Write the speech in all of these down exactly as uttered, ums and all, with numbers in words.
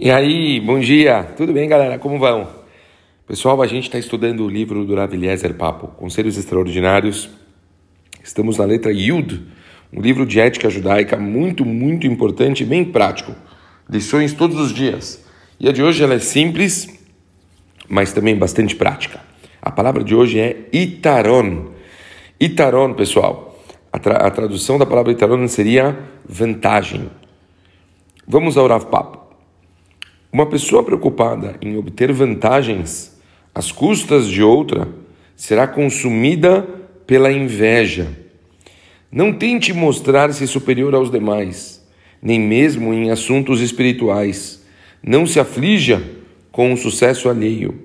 E aí, bom dia, tudo bem, galera? Como vão? Pessoal, a gente está estudando o livro do Rav Eliezer Papo, Conselhos Extraordinários. Estamos na letra Yud, um livro de ética judaica muito, muito importante e bem prático. Lições todos os dias. E a de hoje ela é simples, mas também bastante prática. A palavra de hoje é Itaron. Itaron, pessoal, a, tra- a tradução da palavra Itaron seria vantagem. Vamos ao Rav Papo. Uma pessoa preocupada em obter vantagens às custas de outra será consumida pela inveja. Não tente mostrar-se superior aos demais, nem mesmo em assuntos espirituais. Não se aflija com o sucesso alheio.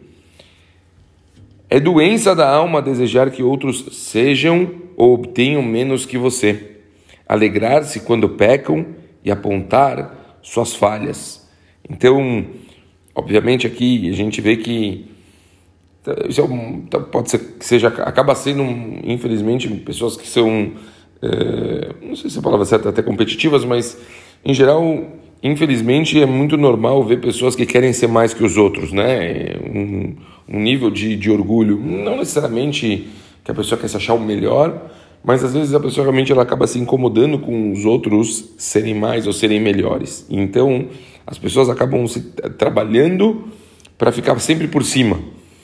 É doença da alma desejar que outros sejam ou obtenham menos que você, alegrar-se quando pecam e apontar suas falhas. Então, obviamente aqui a gente vê que isso é um, pode ser que seja, acaba sendo, infelizmente, pessoas que são, é, não sei se a palavra certa é até competitivas, mas em geral, infelizmente, é muito normal ver pessoas que querem ser mais que os outros, né? Um, um nível de, de orgulho, não necessariamente que a pessoa quer se achar o melhor, mas às vezes a pessoa realmente ela acaba se incomodando com os outros serem mais ou serem melhores. Então, as pessoas acabam se trabalhando para ficar sempre por cima.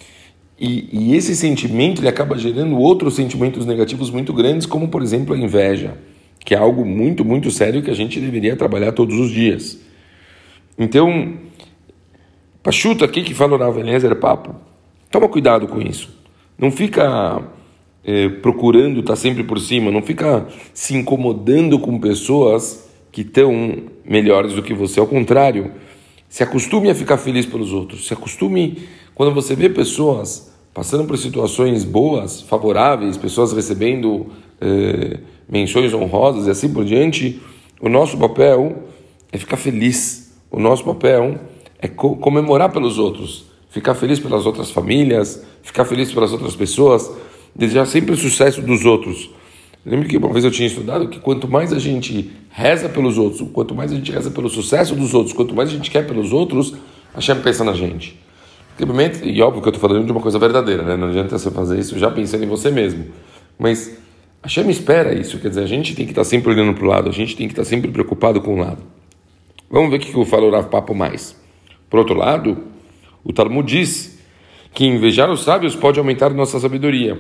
E, e esse sentimento ele acaba gerando outros sentimentos negativos muito grandes, como, por exemplo, a inveja, que é algo muito, muito sério que a gente deveria trabalhar todos os dias. Então, Pachuta aqui que fala o Rav Eliezer Papo, toma cuidado com isso. Não fica eh, procurando estar sempre por cima, não fica se incomodando com pessoas que estão melhores do que você. Ao contrário, se acostume a ficar feliz pelos outros. Se acostume, quando você vê pessoas passando por situações boas, favoráveis, pessoas recebendo eh, menções honrosas e assim por diante, o nosso papel é ficar feliz. O nosso papel é co- comemorar pelos outros, ficar feliz pelas outras famílias, ficar feliz pelas outras pessoas, desejar sempre o sucesso dos outros. Lembro que uma vez eu tinha estudado que quanto mais a gente reza pelos outros, quanto mais a gente reza pelo sucesso dos outros, quanto mais a gente quer pelos outros, a Hashem pensa na gente. Simplesmente, e óbvio que eu estou falando de uma coisa verdadeira, né? Não adianta você fazer isso já pensando em você mesmo. Mas a Hashem espera isso, quer dizer, a gente tem que estar sempre olhando para o lado, a gente tem que estar sempre preocupado com o lado. Vamos ver o que eu falo o Rav Papo mais. Por outro lado, o Talmud diz que invejar os sábios pode aumentar nossa sabedoria.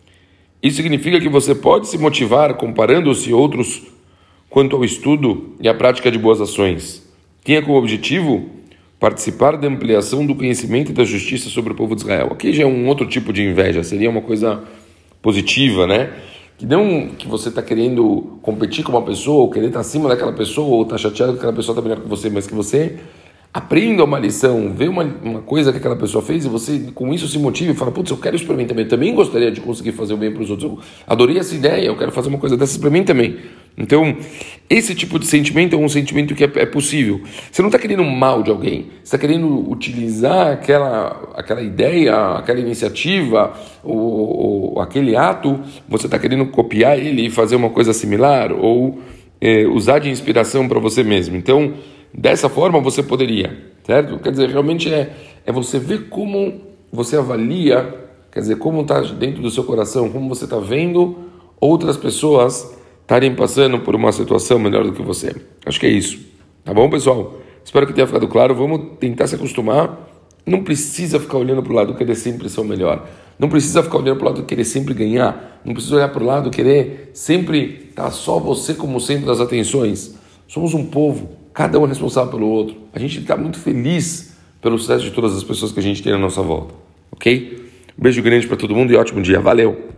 Isso significa que você pode se motivar comparando-se a outros quanto ao estudo e à prática de boas ações. Tenha como objetivo participar da ampliação do conhecimento e da justiça sobre o povo de Israel. Aqui já é um outro tipo de inveja, seria uma coisa positiva, né? Que não que você está querendo competir com uma pessoa, ou querer estar acima daquela pessoa, ou estar chateado que aquela pessoa está melhor que você, mas que você aprenda uma lição, vê uma, uma coisa que aquela pessoa fez e você com isso se motiva e fala, putz, eu quero isso para mim também, eu também gostaria de conseguir fazer o bem para os outros, eu adorei essa ideia, eu quero fazer uma coisa dessas para mim também. Então, esse tipo de sentimento é um sentimento que é, é possível. Você não está querendo mal de alguém, você está querendo utilizar aquela, aquela ideia, aquela iniciativa, ou, ou aquele ato, você está querendo copiar ele e fazer uma coisa similar, ou é, usar de inspiração para você mesmo. Então, dessa forma você poderia, certo? Quer dizer, realmente é, é você ver como você avalia, quer dizer, como está dentro do seu coração, como você está vendo outras pessoas estarem passando por uma situação melhor do que você. Acho que é isso. Tá bom, pessoal? Espero que tenha ficado claro. Vamos tentar se acostumar. Não precisa ficar olhando para o lado querer sempre ser o melhor. Não precisa ficar olhando para o lado querer sempre ganhar. Não precisa olhar para o lado querer sempre estar só você como centro das atenções. Somos um povo. Cada um é responsável pelo outro. A gente está muito feliz pelo sucesso de todas as pessoas que a gente tem na nossa volta. Ok? Um beijo grande para todo mundo e ótimo dia. Valeu!